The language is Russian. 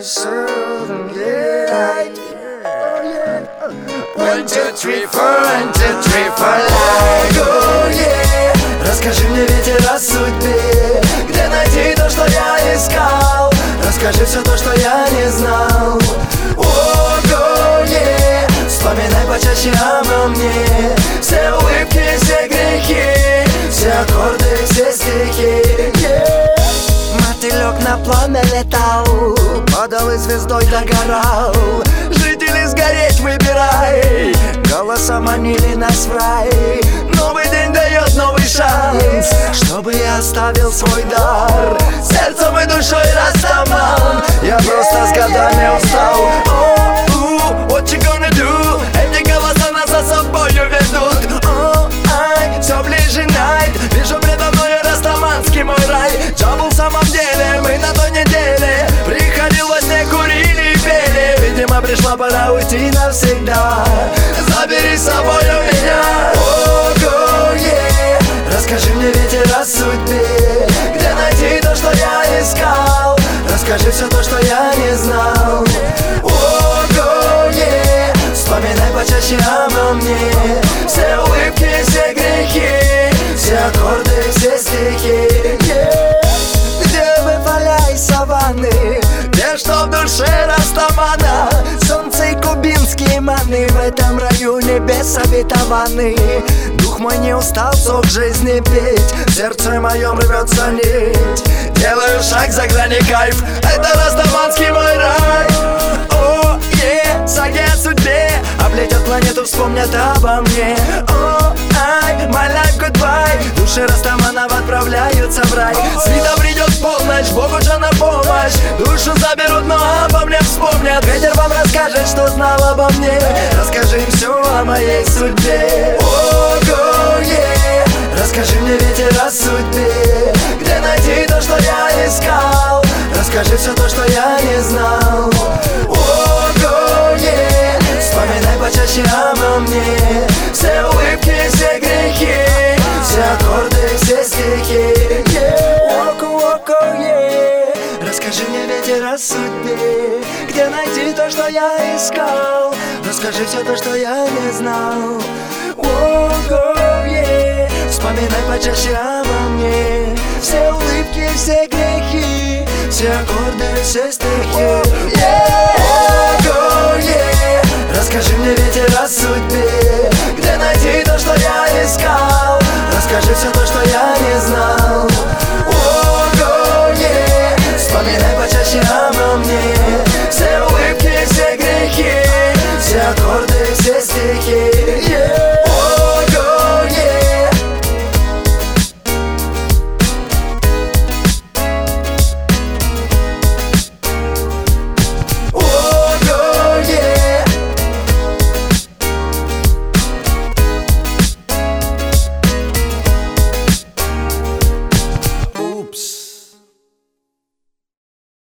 myself and get 1, 2, 3, 4, 1, 2, 3, 4, like, oh yeah. Расскажи мне, ветер, о судьбе, где найти то, что я искал. Расскажи все то, что я не знал. Oh yeah. Вспоминай почаще обо мне, все улыбки, все грехи, все аккорды, все стихи, yeah. Мотылек на пламя летал, падал и звездой догорал. Жители, сгореть выбирай, голосом манили нас в рай. Новый день дает новый шанс, чтобы я оставил свой дар. Сердцем и душой растаман, я просто с годами устал. What you gonna do? Эти голоса нас за собою ведут. Все ближе найт, вижу предо мною растаманский мой рай. Что был в самом деле, мы на той неделе приходил во сне, курили и пели. Видимо, пришла пора уйти навсегда. Забери с собою меня. Oh yeah. Расскажи мне, ветер, о судьбе, где найти то, что я искал. Расскажи все то, что я не знал. Oh yeah. Вспоминай почаще обо мне, все улыбки, все грехи, все аккорды, все стихи, yeah. Где вы, поля и саванны, где что в душе растамана. Солнце и кубинские маны, в этом раю небес обетованы. Дух мой не устал сок жизни петь, в сердце моем рвется нить. Делаю шаг за грани, кайф, это растаманский мой рай. О, е, саги о судьбе, облетят планету, вспомнят обо мне. О, ай, my life goodbye, души растаманов отправляются в рай. Свита придет в полночь, Богу же на помощь. Душу заберут, но обо мне вспомнят. Ветер вам расскажет, что знал обо мне. Расскажи им все о моей судьбе. Ого, yeah. Расскажи мне, ветер, о судьбе, где найти то, что я искал. Расскажи все то, что я не знал. Ого, yeah. Вспоминай почаще обо мне, все улыбки, все грехи, все аккорды, все стихи, yeah. Ого, yeah. Расскажи мне, ветер, о судьбе, где найти то, что я искал. Расскажи все то, что я не знал. Ого, yeah. Вспоминай почаще обо мне, все улыбки, все грехи, все аккорды, все стихи, yeah. Ого, yeah. Расскажи мне, ветер, о судьбе, где найти то, что я искал. Расскажи все то, что я не знал. Ого, yeah. Вспоминай почаще обо мне, все улыбки, все грехи, все аккорды, все стихи.